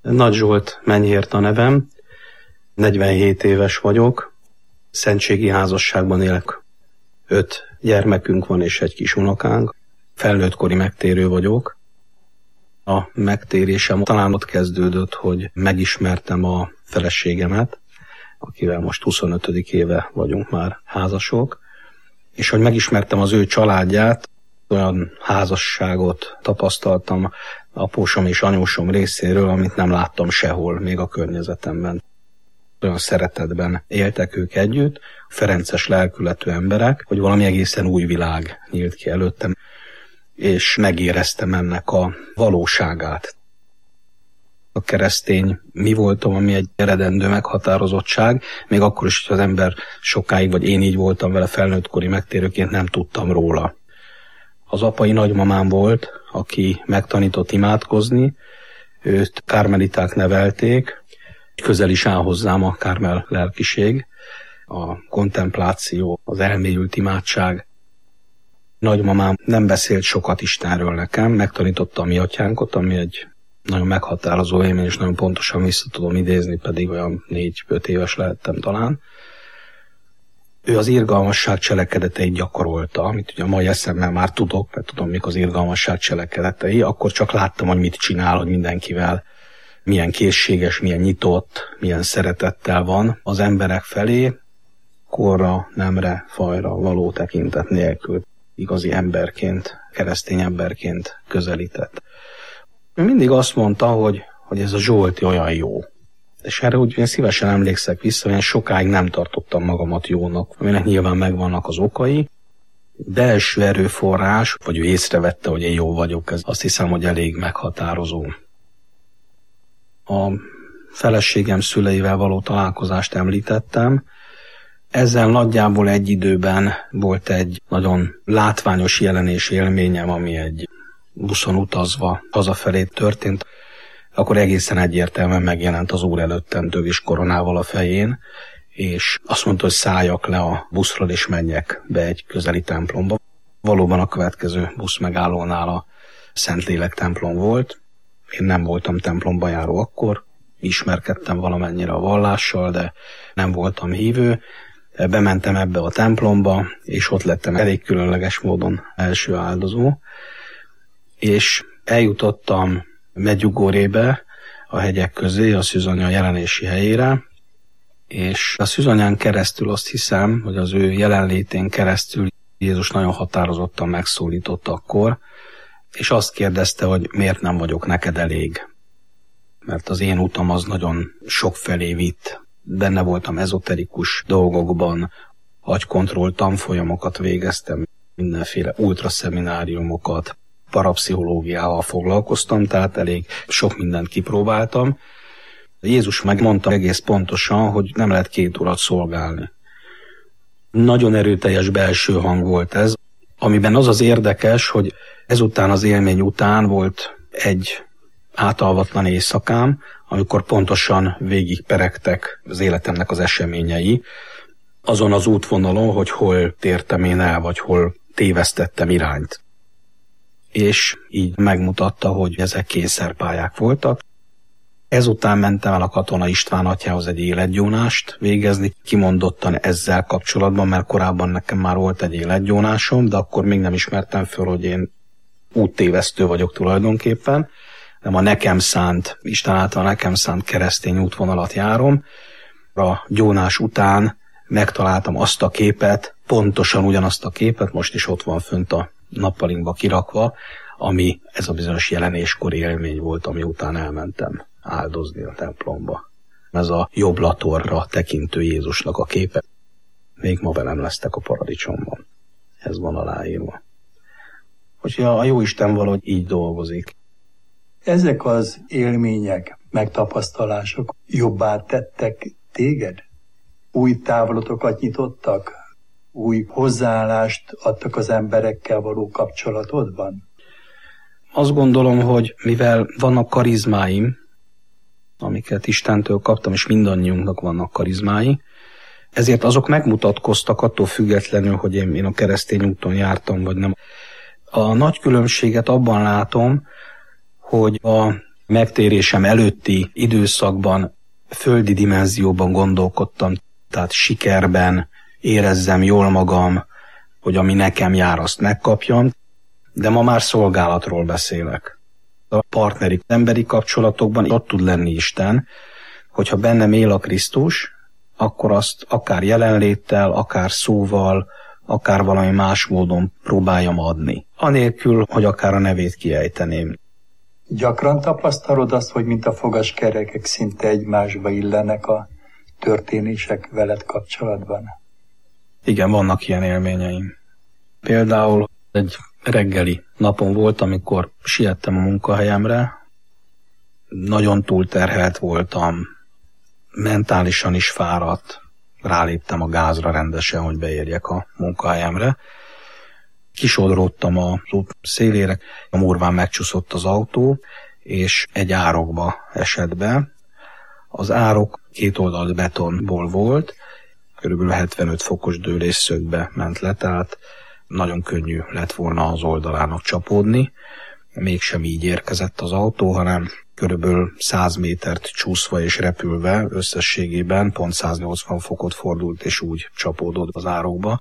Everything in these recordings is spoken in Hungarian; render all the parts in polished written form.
Nagy Zsolt Menyhért a nevem, 47 éves vagyok, szentségi házasságban élek. 5 gyermekünk van és egy kis unokánk. Felnőttkori megtérő vagyok. A megtérésem talán ott kezdődött, hogy megismertem a feleségemet, akivel most 25. éve vagyunk már házasok, és hogy megismertem az ő családját, olyan házasságot tapasztaltam apósom és anyósom részéről, amit nem láttam sehol, még a környezetemben. Olyan szeretetben éltek ők együtt, ferences lelkületű emberek, hogy valami egészen új világ nyílt ki előttem, és megéreztem ennek a valóságát. A keresztény mi voltam, ami egy eredendő meghatározottság, még akkor is, hogy az ember sokáig, vagy én így voltam vele felnőttkori megtérőként, nem tudtam róla. Az apai nagymamám volt, aki megtanított imádkozni, őt kármeliták nevelték, közel is áll hozzám a kármel lelkiség, a kontempláció, az elmélyült imádság. Nagymamám nem beszélt sokat Istenről nekem, megtanította a mi atyánkot, ami egy nagyon meghatározó élmény, és nagyon pontosan vissza tudom idézni, pedig olyan 4-5 éves lehettem talán. Ő az irgalmasság cselekedeteit gyakorolta, amit ugye a mai eszemmel már tudok, mert tudom, mik az irgalmasság cselekedetei, akkor csak láttam, hogy mit csinál, hogy mindenkivel milyen készséges, milyen nyitott, milyen szeretettel van az emberek felé, korra, nemre, fajra való tekintet nélkül. Igazi emberként, keresztény emberként közelített. Ő mindig azt mondta, hogy ez a Zsolti olyan jó. És erre úgy én szívesen emlékszek vissza, hogy én sokáig nem tartottam magamat jónak, aminek nyilván megvannak az okai. Belső erőforrás, vagy ő észrevette, hogy én jó vagyok, ez azt hiszem, hogy elég meghatározó. A feleségem szüleivel való találkozást említettem. Ezzel nagyjából egy időben volt egy nagyon látványos jelenés élményem, ami egy buszon utazva hazafelé történt. Akkor egészen egyértelműen megjelent az Úr előttem tövis koronával a fején, és azt mondta, hogy szálljak le a buszról és menjek be egy közeli templomba. Valóban a következő busz megállónál a Szentlélek templom volt. Én nem voltam templomba járó akkor, ismerkedtem valamennyire a vallással, de nem voltam hívő. Bementem ebbe a templomba, és ott lettem elég különleges módon első áldozó, és eljutottam Medjugorjébe, a hegyek közé, a Szűzanya jelenési helyére, és a Szűzanyán keresztül azt hiszem, hogy az ő jelenlétén keresztül Jézus nagyon határozottan megszólított akkor, és azt kérdezte, hogy miért nem vagyok neked elég. Mert az én utam az nagyon sokfelé vitt. Benne voltam ezoterikus dolgokban, agykontroll tanfolyamokat végeztem, mindenféle ultraszemináriumokat, parapszichológiával foglalkoztam, tehát elég sok mindent kipróbáltam. Jézus megmondta egész pontosan, hogy nem lehet 2 urat szolgálni. Nagyon erőteljes belső hang volt ez, amiben az az érdekes, hogy ezután az élmény után volt egy átalvatlan éjszakám, amikor pontosan végigperegtek az életemnek az eseményei, azon az útvonalon, hogy hol tértem én el, vagy hol tévesztettem irányt. És így megmutatta, hogy ezek kényszerpályák voltak. Ezután mentem el a Katona István atyához egy életgyónást végezni, kimondottan ezzel kapcsolatban, mert korábban nekem már volt egy életgyónásom, de akkor még nem ismertem föl, hogy én úttévesztő vagyok tulajdonképpen, nem a nekem szánt, Isten által nekem szánt keresztény útvonalat járom. A gyónás után megtaláltam azt a képet, pontosan ugyanazt a képet, most is ott van fönt a nappalinkba kirakva, ami ez a bizonyos jelenéskori élmény volt, ami után elmentem áldozni a templomba. Ez a jobb latorra tekintő Jézusnak a képe. Még ma velem lesztek a paradicsomban. Ez van aláírva. Hogy a Jóisten valahogy így dolgozik. Ezek az élmények, megtapasztalások jobbá tettek téged? Új távlatokat nyitottak? Új hozzáállást adtak az emberekkel való kapcsolatodban? Azt gondolom, hogy mivel vannak karizmáim, amiket Istentől kaptam, és mindannyiunknak vannak karizmái, ezért azok megmutatkoztak attól függetlenül, hogy én a keresztény úton jártam, vagy nem. A nagy különbséget abban látom, hogy a megtérésem előtti időszakban földi dimenzióban gondolkodtam, tehát sikerben érezzem jól magam, hogy ami nekem jár, azt megkapjam, de ma már szolgálatról beszélek. A partneri, emberi kapcsolatokban ott tud lenni Isten, hogyha bennem él a Krisztus, akkor azt akár jelenléttel, akár szóval, akár valami más módon próbáljam adni. Anélkül, hogy akár a nevét kiejteném. Gyakran tapasztalod azt, hogy mint a fogaskerekek szinte egymásba illenek a történések veled kapcsolatban? Igen, vannak ilyen élményeim. Például egy reggeli napon volt, amikor siettem a munkahelyemre. Nagyon túlterhelt voltam, mentálisan is fáradt. Ráléptem a gázra rendesen, hogy beérjek a munkahelyemre. Kisodródtam az út szélére, a murván megcsúszott az autó, és egy árokba esett be. Az árok két oldalt betonból volt, körülbelül 75 fokos dőlésszögbe ment le, tehát nagyon könnyű lett volna az oldalának csapódni. Mégsem így érkezett az autó, hanem körülbelül 100 métert csúszva és repülve összességében pont 180 fokot fordult, és úgy csapódott az árokba.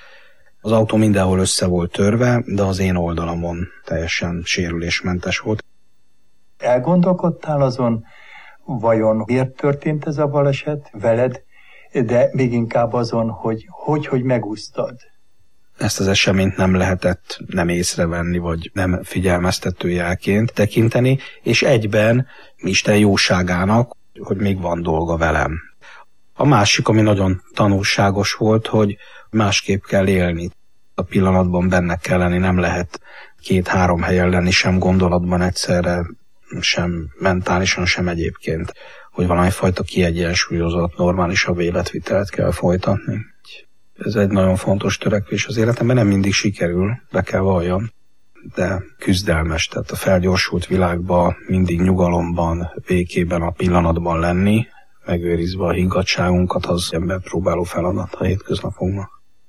Az autó mindenhol össze volt törve, de az én oldalamon teljesen sérülésmentes volt. Elgondolkodtál azon, vajon miért történt ez a baleset veled, de még inkább azon, hogy megúsztad? Ezt az eseményt nem lehetett nem észrevenni, vagy nem figyelmeztető jelként tekinteni, és egyben Isten jóságának, hogy még van dolga velem. A másik, ami nagyon tanulságos volt, hogy másképp kell élni. A pillanatban benne kell lenni, nem lehet 2-3 helyen lenni, sem gondolatban egyszerre, sem mentálisan, sem egyébként, hogy valami fajta kiegyensúlyozott, normálisabb életvitelt kell folytatni. Ez egy nagyon fontos törekvés az életemben, nem mindig sikerül, be kell valljam, de küzdelmes, tehát a felgyorsult világban mindig nyugalomban, békében, a pillanatban lenni, megőrizve a higgadtságunkat, az ember próbáló feladat a hétköznapunkban.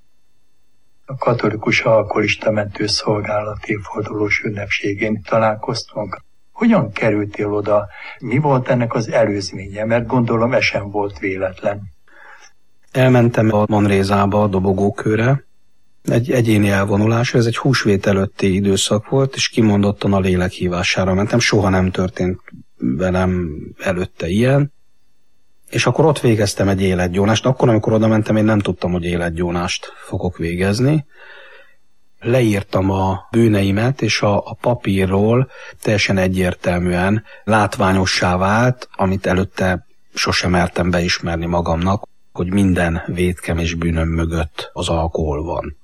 A katolikus alkoholista mentőszolgálat évfordulós ünnepségén találkoztunk. Hogyan kerültél oda? Mi volt ennek az előzménye? Mert gondolom, ez sem volt véletlen. Elmentem a Manrézába, a dobogókőre. Egy egyéni elvonulás, ez egy húsvét előtti időszak volt, és kimondottan a lélek hívására mentem. Soha nem történt velem előtte ilyen. És akkor ott végeztem egy életgyónást. Akkor, amikor oda mentem, én nem tudtam, hogy életgyónást fogok végezni. Leírtam a bűneimet, és a papírról teljesen egyértelműen látványossá vált, amit előtte sosem mertem beismerni magamnak, hogy minden vétkem és bűnöm mögött az alkohol van.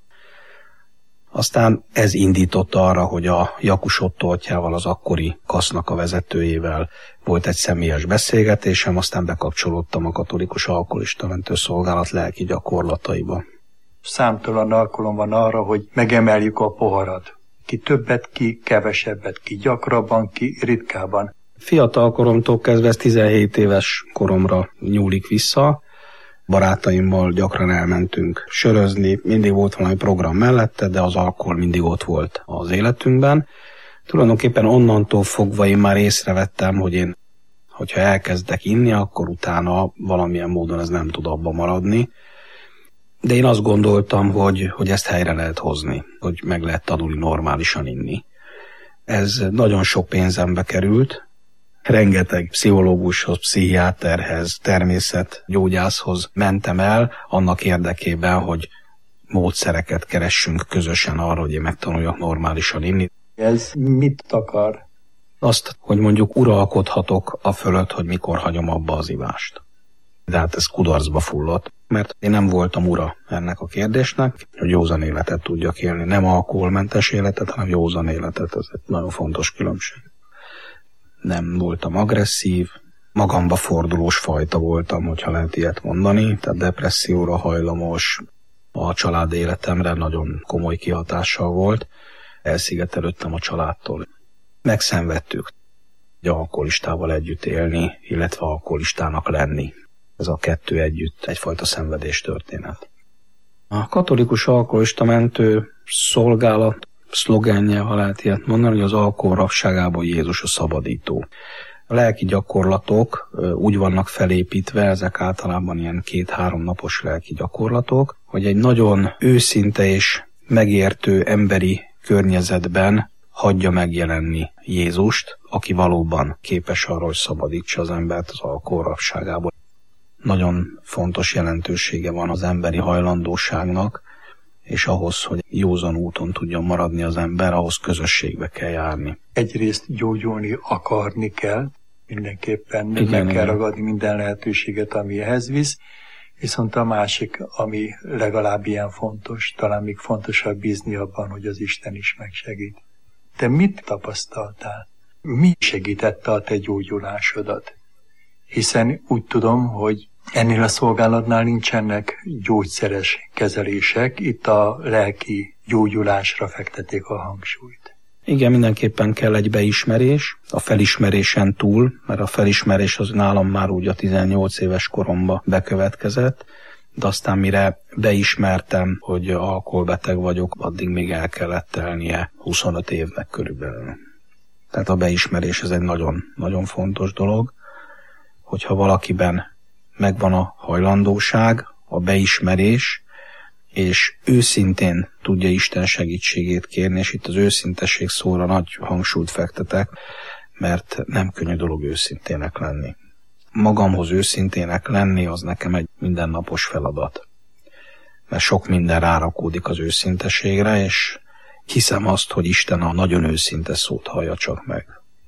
Aztán ez indította arra, hogy a Jakus Otto atyával, az akkori kasznak a vezetőjével volt egy személyes beszélgetésem, aztán bekapcsolódtam a katolikus alkoholista mentőszolgálat lelki gyakorlataiba. Számtalan alkalom van arra, hogy megemeljük a poharat. Ki többet, ki kevesebbet, ki gyakrabban, ki ritkábban. Fiatal koromtól kezdve, ez 17 éves koromra nyúlik vissza. Barátaimmal gyakran elmentünk sörözni, mindig volt valami program mellette, de az alkohol mindig ott volt az életünkben. Tulajdonképpen onnantól fogva én már észrevettem, hogy hogyha elkezdek inni, akkor utána valamilyen módon ez nem tud abba maradni. De én azt gondoltam, hogy ezt helyre lehet hozni, hogy meg lehet tanulni normálisan inni. Ez nagyon sok pénzembe került. Rengeteg pszichológushoz, pszichiáterhez, természetgyógyászhoz mentem el annak érdekében, hogy módszereket keressünk közösen arra, hogy én megtanuljak normálisan inni. Ez mit akar? Azt, hogy mondjuk uralkodhatok a fölött, hogy mikor hagyom abba az ivást. De hát ez kudarcba fullott, mert én nem voltam ura ennek a kérdésnek, hogy józan életet tudjak élni. Nem alkoholmentes életet, hanem józan életet. Ez egy nagyon fontos különbség. Nem voltam agresszív, magamba fordulós fajta voltam, hogyha lehet ilyet mondani, tehát depresszióra hajlamos, a család életemre nagyon komoly kihatással volt, elszigetelődtem a családtól. Megszenvedtük, hogy alkoholistával együtt élni, illetve alkoholistának lenni. Ez a kettő együtt egyfajta szenvedéstörténet. A katolikus alkoholista mentő szolgálat szlogenje, ha lehet ilyet mondani, hogy az alkohol rabságából Jézus a szabadító. A lelki gyakorlatok úgy vannak felépítve, ezek általában ilyen 2-3 napos lelki gyakorlatok, hogy egy nagyon őszinte és megértő emberi környezetben hagyja megjelenni Jézust, aki valóban képes arra, hogy szabadítsa az embert az alkoholrabságából. Nagyon fontos jelentősége van az emberi hajlandóságnak, és ahhoz, hogy józan úton tudjon maradni az ember, ahhoz közösségbe kell járni. Egyrészt gyógyulni akarni kell, mindenképpen meg kell ragadni minden lehetőséget, ami ehhez visz, viszont a másik, ami legalább ilyen fontos, talán még fontosabb, bízni abban, hogy az Isten is megsegít. Te mit tapasztaltál? Mi segítette a te gyógyulásodat? Hiszen úgy tudom, hogy ennél a szolgálatnál nincsenek gyógyszeres kezelések, itt a lelki gyógyulásra fektették a hangsúlyt. Igen, mindenképpen kell egy beismerés, a felismerésen túl, mert a felismerés az nálam már úgy a 18 éves koromban bekövetkezett, de aztán mire beismertem, hogy alkoholbeteg vagyok, addig még el kellett telnie 25 évnek körülbelül. Tehát a beismerés ez egy nagyon, nagyon fontos dolog, hogyha valakiben megvan a hajlandóság, a beismerés, és őszintén tudja Isten segítségét kérni, és itt az őszintesség szóra nagy hangsúlyt fektetek, mert nem könnyű dolog őszintének lenni. Magamhoz őszintének lenni, az nekem egy mindennapos feladat. Mert sok minden rárakódik az őszintességre, és hiszem azt, hogy Isten a nagyon őszinte szót hallja csak meg.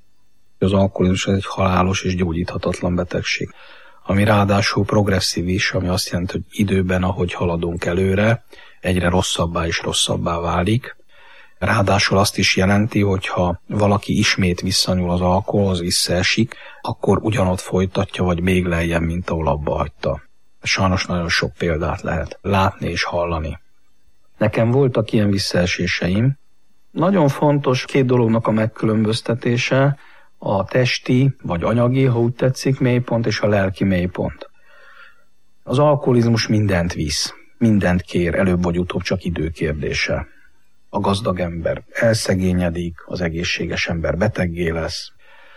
Az alkoholizmus egy halálos és gyógyíthatatlan betegség, ami ráadásul progresszív is, ami azt jelenti, hogy időben, ahogy haladunk előre, egyre rosszabbá és rosszabbá válik. Ráadásul azt is jelenti, hogy ha valaki ismét visszanyúl az alkoholhoz, visszaesik, akkor ugyanott folytatja, vagy még lejjebb, mint ahol abba hagyta. Sajnos nagyon sok példát lehet látni és hallani. Nekem voltak ilyen visszaeséseim. Nagyon fontos 2 dolognak a megkülönböztetése, a testi vagy anyagi, ha úgy tetszik, mélypont és a lelki mélypont. Az alkoholizmus mindent visz, mindent kér, előbb vagy utóbb csak időkérdése. A gazdag ember elszegényedik, az egészséges ember beteggé lesz.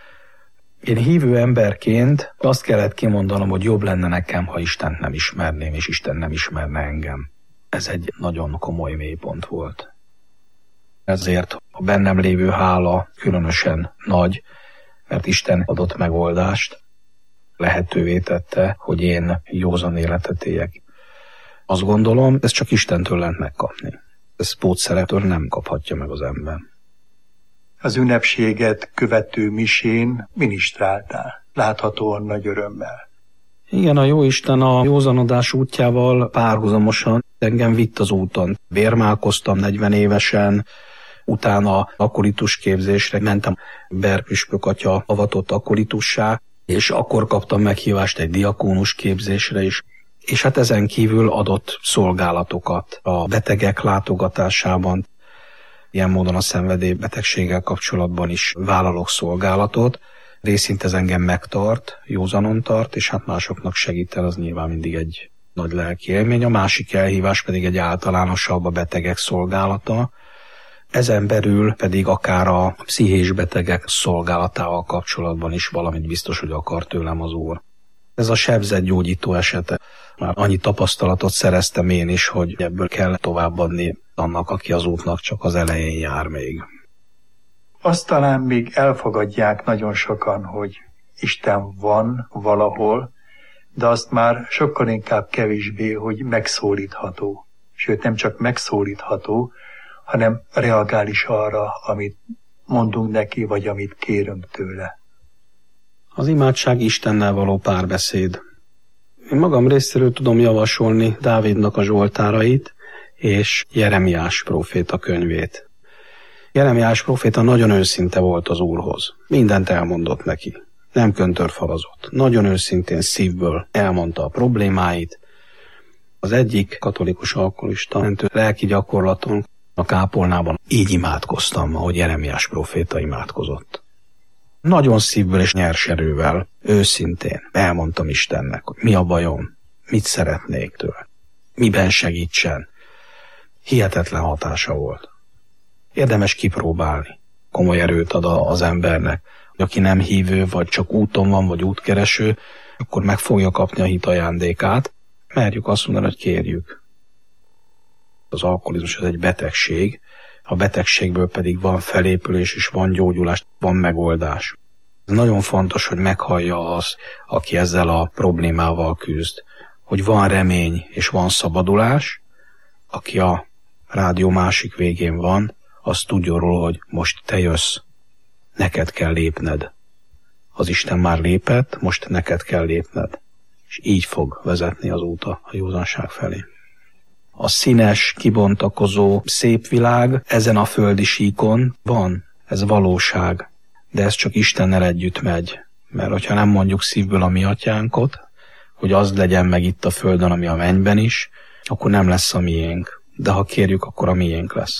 Én hívő emberként azt kellett kimondanom, hogy jobb lenne nekem, ha Istent nem ismerném, és Isten nem ismerne engem. Ez egy nagyon komoly mélypont volt. Ezért a bennem lévő hála különösen nagy, mert Isten adott megoldást, lehetővé tette, hogy én józan életet éljek. Azt gondolom, ez csak Istentől lehet megkapni. Ezt pótszerektől nem kaphatja meg az ember. Az ünnepséget követő misén ministráltál, láthatóan nagy örömmel. Igen, a Jóisten a józanodás útjával párhuzamosan engem vitt az úton. Bérmálkoztam 40 évesen, utána akolitus képzésre mentem, Berg püspök atya avatott akolitussá, és akkor kaptam meghívást egy diakónus képzésre is. És hát ezen kívül adott szolgálatokat a betegek látogatásában. Ilyen módon a szenvedélybetegséggel kapcsolatban is vállalok szolgálatot. Részint ez engem megtart, józanon tart, és hát másoknak segít el, az nyilván mindig egy nagy lelki élmény. A másik elhívás pedig egy általánosabb, a betegek szolgálata. Ezen belül pedig akár a pszichés betegek szolgálatával kapcsolatban is valamit biztos, hogy akar tőlem az Úr. Ez a sebzett gyógyító esete. Már annyi tapasztalatot szereztem én is, hogy ebből kell továbbadni annak, aki az útnak csak az elején jár még. Azt talán még elfogadják nagyon sokan, hogy Isten van valahol, de azt már sokkal inkább kevésbé, hogy megszólítható. Sőt, nem csak megszólítható, hanem reagál is arra, amit mondunk neki, vagy amit kérünk tőle. Az imádság Istennel való párbeszéd. Én magam részéről tudom javasolni Dávidnak a zsoltárait és Jeremiás próféta könyvét. Jeremiás próféta nagyon őszinte volt az Úrhoz. Mindent elmondott neki. Nem köntörfalazott. Nagyon őszintén szívből elmondta a problémáit. Az egyik katolikus alkoholista mentő lelki gyakorlaton a kápolnában így imádkoztam, ahogy Jeremiás próféta imádkozott. Nagyon szívből és nyers erővel, őszintén elmondtam Istennek, hogy mi a bajom, mit szeretnék tőle, miben segítsen. Hihetetlen hatása volt. Érdemes kipróbálni. Komoly erőt ad az embernek. Aki nem hívő, vagy csak úton van, vagy útkereső, akkor meg fogja kapni a hit ajándékát. Merjük azt mondani, hogy kérjük. Az alkoholizmus az egy betegség, a betegségből pedig van felépülés, és van gyógyulás, van megoldás. Ez nagyon fontos, hogy meghallja az, aki ezzel a problémával küzd, hogy van remény és van szabadulás. Aki a rádió másik végén van, az tudja róla, hogy most te jössz, neked kell lépned. Az Isten már lépett, most neked kell lépned. És így fog vezetni az út a józanság felé. A színes, kibontakozó, szép világ ezen a földi síkon van, ez valóság, de ez csak Istennel együtt megy. Mert hogyha nem mondjuk szívből a mi atyánkot, hogy az legyen meg itt a földön, ami a mennyben is, akkor nem lesz a miénk. De ha kérjük, akkor a miénk lesz.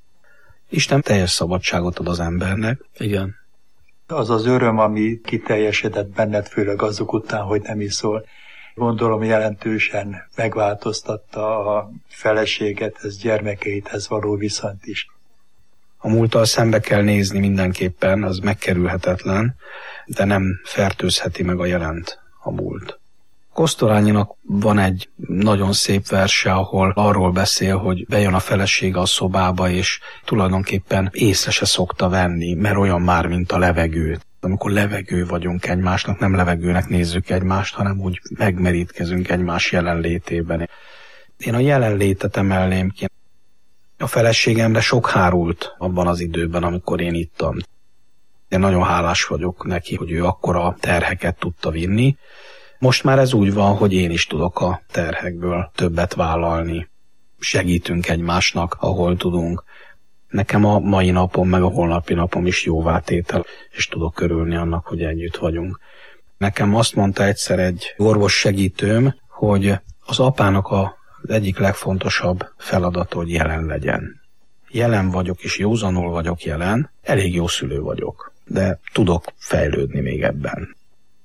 Isten teljes szabadságot ad az embernek. Igen. Az az öröm, ami kiteljesedett benned, főleg azok után, hogy nem iszol, gondolom jelentősen megváltoztatta a feleségethez, gyermekeidhez való viszonyt is. A múlttal szembe kell nézni mindenképpen, az megkerülhetetlen, de nem fertőzheti meg a jelent a múlt. Kosztolányinak van egy nagyon szép verse, ahol arról beszél, hogy bejön a felesége a szobába, és tulajdonképpen észre se szokta venni, mert olyan már, mint a levegő. Amikor levegő vagyunk egymásnak, nem levegőnek nézzük egymást, hanem úgy megmerítkezünk egymás jelenlétében. Én a jelenlétet emelném ki. A feleségemre sok hárult abban az időben, amikor én ittam. Én nagyon hálás vagyok neki, hogy ő akkora terheket tudta vinni. Most már ez úgy van, hogy én is tudok a terhekből többet vállalni. Segítünk egymásnak, ahol tudunk. Nekem a mai napom, meg a holnapi napom is jóvátétel, és tudok örülni annak, hogy együtt vagyunk. Nekem azt mondta egyszer egy orvos segítőm, hogy az apának az egyik legfontosabb feladata, hogy jelen legyen. Jelen vagyok, és józanul vagyok jelen, elég jó szülő vagyok, de tudok fejlődni még ebben.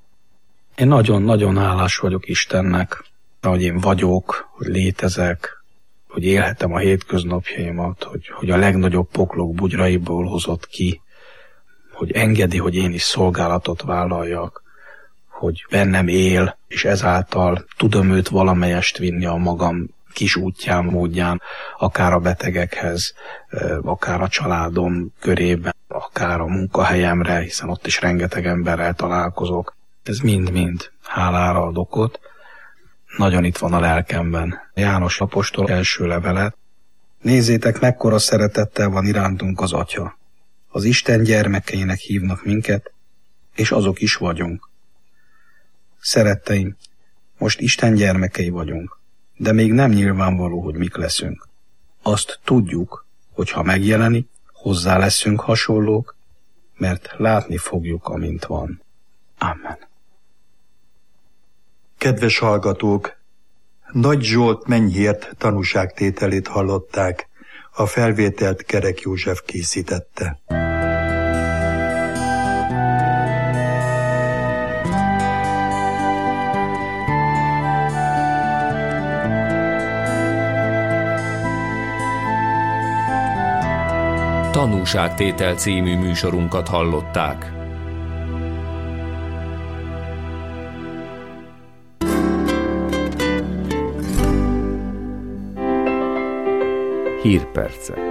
Én nagyon-nagyon hálás vagyok Istennek, hogy én vagyok, hogy létezek, hogy élhetem a hétköznapjaimat, hogy a legnagyobb poklok bugyraiból hozott ki, hogy engedi, hogy én is szolgálatot vállaljak, hogy bennem él, és ezáltal tudom őt valamelyest vinni a magam kis útján, módján, akár a betegekhez, akár a családom körében, akár a munkahelyemre, hiszen ott is rengeteg emberrel találkozok. Ez mind-mind hálára ad okot. Nagyon itt van a lelkemben. János apostol első levele. Nézzétek, mekkora szeretettel van irántunk az Atya. Az Isten gyermekeinek hívnak minket, és azok is vagyunk. Szeretteim, most Isten gyermekei vagyunk, de még nem nyilvánvaló, hogy mik leszünk. Azt tudjuk, hogy ha megjelenik, hozzá leszünk hasonlók, mert látni fogjuk, amint van. Amen. Kedves hallgatók! Nagy Zsolt Menyhért tanúságtételét hallották, a felvételt Kerek József készítette. Tanúságtétel című műsorunkat hallották. Hírpercek.